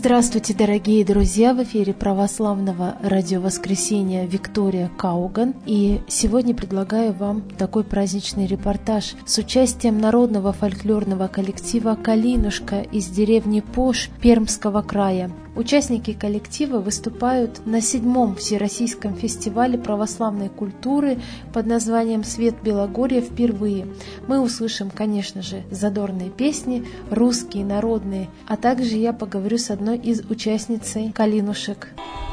Здравствуйте, дорогие друзья! В эфире православного радио «Воскресенье» Виктория Кауган. И сегодня предлагаю вам такой праздничный репортаж с участием народного фольклорного коллектива «Калинушка» из деревни Пош Пермского края. Участники коллектива выступают на 7-м Всероссийском фестивале православной культуры под названием «Свет Белогорья» впервые. Мы услышим, конечно же, задорные песни, русские, народные, а также я поговорю с одной из участниц «Калинушек».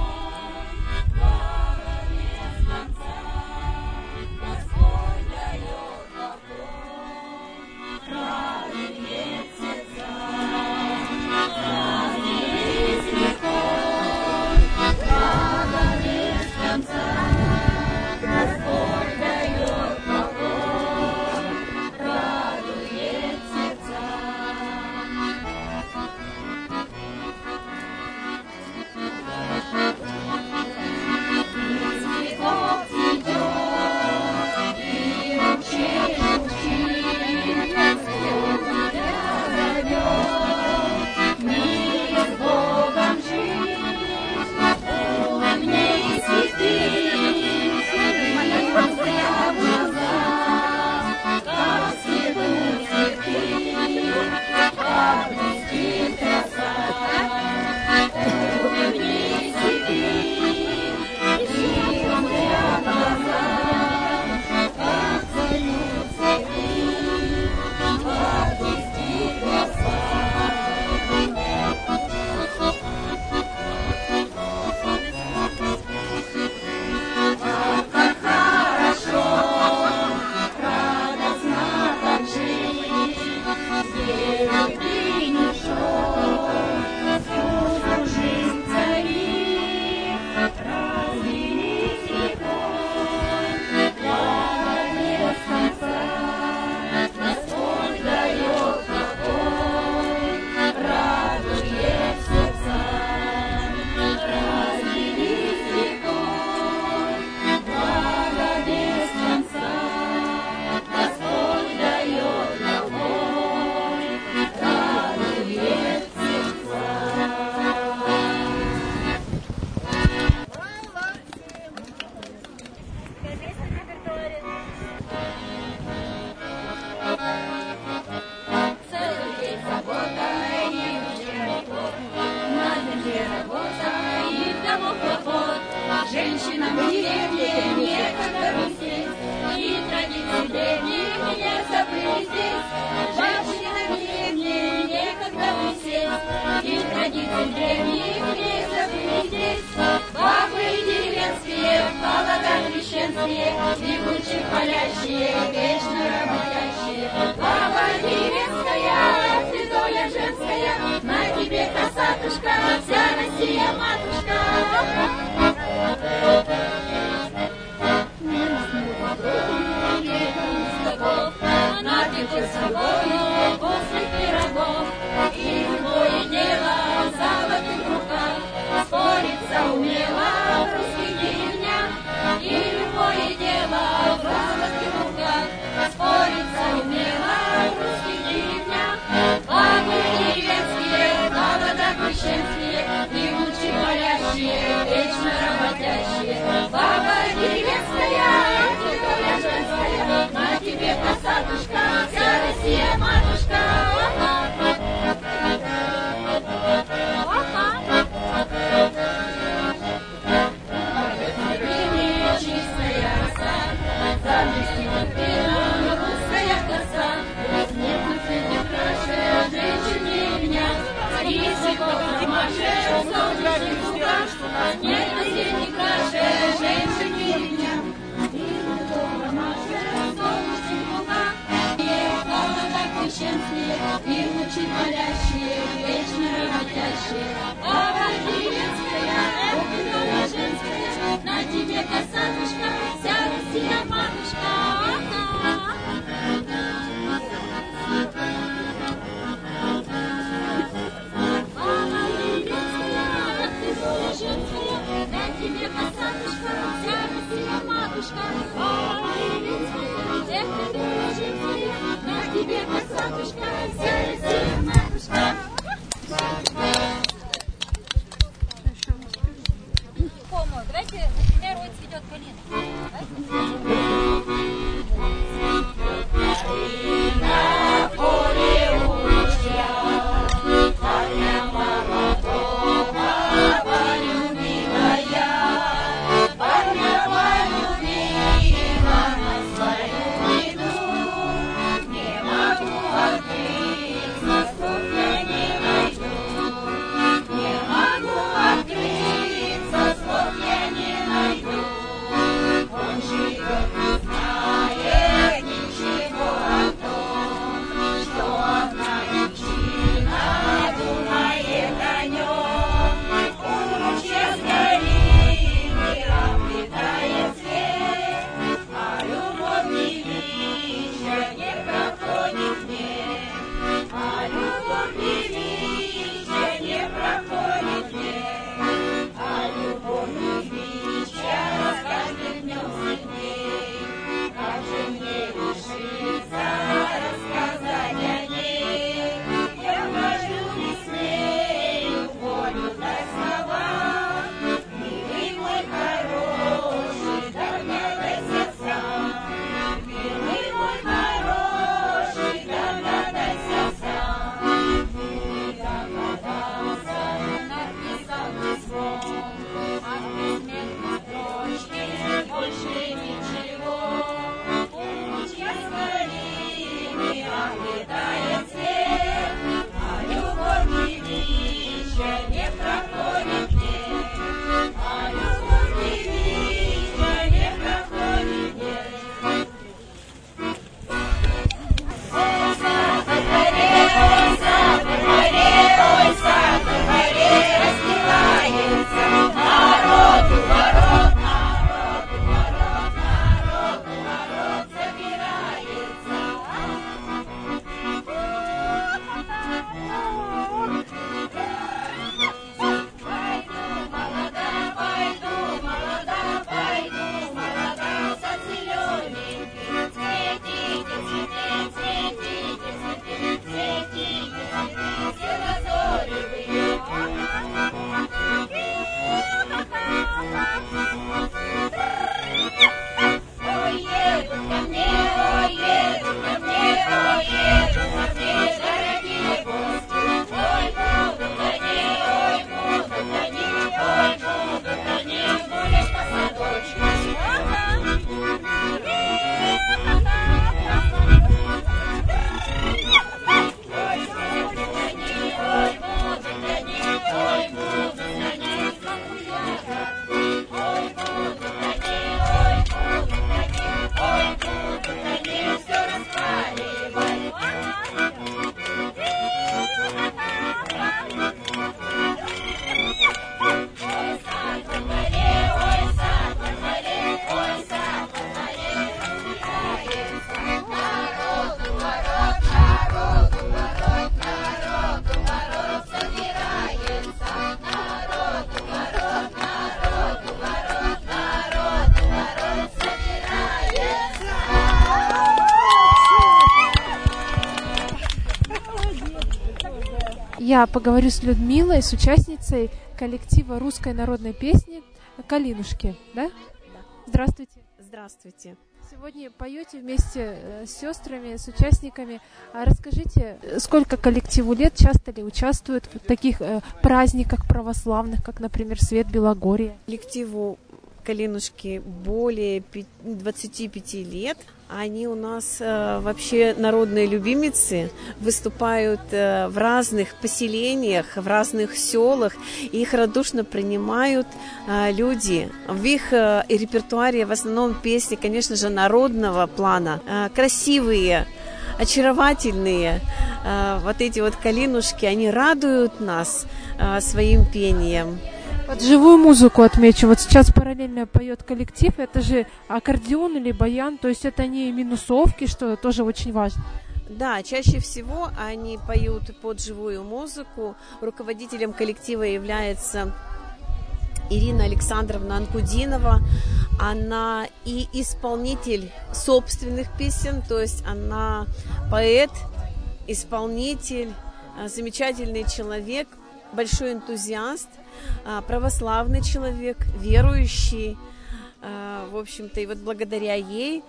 Женщинам в деревне некогда присесть, и традиции древних не забыли здесь. Женщинам в деревне некогда присесть, и традиции древних не забыли здесь. Бабы деревенские, холода крещенские, бегучи палящие, вечно работящие. Баба деревенская, ты доля женская, на тебе косатушка, вся Россия матушка. Напитый собою после пирогов, и любое дело в золотых руках. Спориться умела в русских деревнях, и любое дело в золотых руках. Спориться умела в русских деревнях. Бабы деревенские, холода крещенские, и лучи палящие, вечно работящие. Баба деревенская, ты доля женская, на тебе косатушка, вся Россия матушка. Чистая роса, заместила пена, русская коса. Нет на свете краше женщин деревня, рисиков ромашек, солнечных лугах. Нет на свете краше женщин деревня, рисиков ромашек, солнечных лугах. Холода крещенские, и лучи палящие, вечно работящие. Баба деревенская, это доля женская, на тебе косатушка, вся Россия матушка. Баба деревенская, ты доля женская, на тебе косатушка, вся Россия матушка. Баба деревенская, это доля женская, на тебе косатушка, вся Россия матушка. пойдет Калина. Я поговорю с Людмилой, с участницей коллектива русской народной песни «Калинушки». Да? Да. Здравствуйте. Здравствуйте. Сегодня поете вместе с сестрами, с участниками. Расскажите, сколько коллективу лет, часто ли участвуют в таких праздниках православных, как, например, Свет Белогорья? Коллективу «Калинушки» более 25 лет. Они у нас вообще народные любимицы, выступают в разных поселениях, в разных селах. Их радушно принимают люди. В их репертуаре в основном песни, конечно же, народного плана, красивые, очаровательные. Вот эти вот «Калинушки», они радуют нас своим пением. Под живую музыку отмечу. Вот сейчас параллельно поет коллектив. Это же аккордеон или баян, то есть это не минусовки, что тоже очень важно. Да, чаще всего они поют под живую музыку. Руководителем коллектива является Ирина Александровна Анкудинова. Она и исполнитель собственных песен, то есть она поэт, исполнитель, замечательный человек, большой энтузиаст, православный человек, верующий. В общем-то, и вот благодаря ей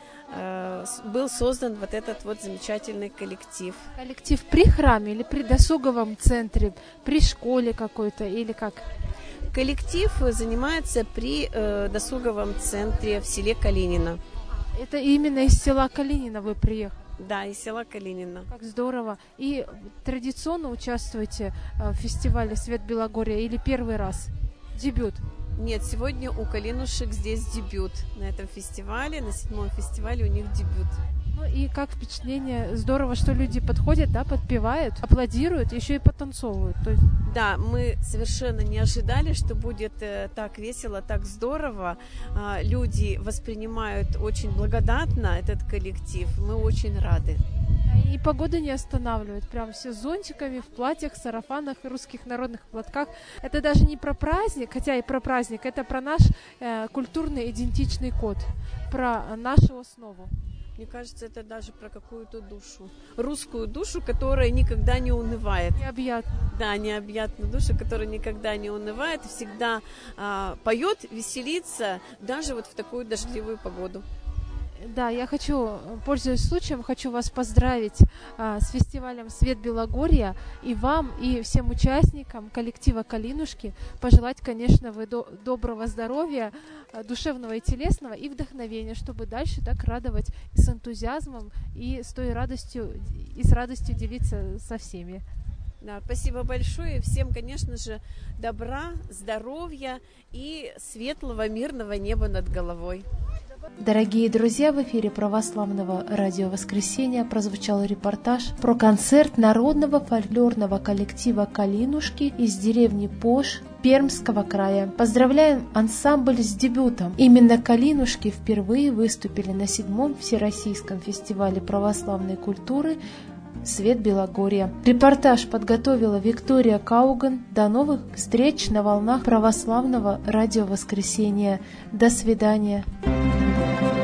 был создан вот этот вот замечательный коллектив. Коллектив при храме или при досуговом центре, при школе какой-то или как? Коллектив занимается при досуговом центре в селе Калинино. Это именно из села Калинино вы приехали? Да, из села Калинино. Как здорово. И традиционно участвуете в фестивале «Свет Белогорья» или первый раз? Дебют? Нет, сегодня у Калинушек здесь дебют на этом фестивале, на 7-м фестивале у них дебют. Ну и как впечатление? Здорово, что люди подходят, да, подпевают, аплодируют, еще и потанцовывают. То есть... Да, мы совершенно не ожидали, что будет так весело, так здорово. Люди воспринимают очень благодатно этот коллектив. Мы очень рады. И погода не останавливает. Прям все с зонтиками, в платьях, сарафанах и русских народных платках. Это даже не про праздник, хотя и про праздник, это про наш культурный идентичный код, про нашу основу. Мне кажется, это даже про какую-то душу. Русскую душу, которая никогда не унывает. Необъятно. Да, необъятную душу, которая никогда не унывает, всегда поет, веселится, даже вот в такую дождливую погоду. Да, я хочу, пользуясь случаем, хочу вас поздравить с фестивалем «Свет Белогорья», и вам, и всем участникам коллектива «Калинушки» пожелать, конечно, доброго здоровья, душевного и телесного, и вдохновения, чтобы дальше так радовать и с энтузиазмом, и с той радостью, и с радостью делиться со всеми. Да, спасибо большое. Всем, конечно же, добра, здоровья и светлого, мирного неба над головой. Дорогие друзья, в эфире Православного радио «Воскресенье» прозвучал репортаж про концерт народного фольклорного коллектива «Калинушки» из деревни Пош Пермского края. Поздравляем ансамбль с дебютом. Именно «Калинушки» впервые выступили на 7-м Всероссийском фестивале православной культуры «Свет Белогорья». Репортаж подготовила Виктория Кауган. До новых встреч на волнах Православного радио «Воскресенье». До свидания.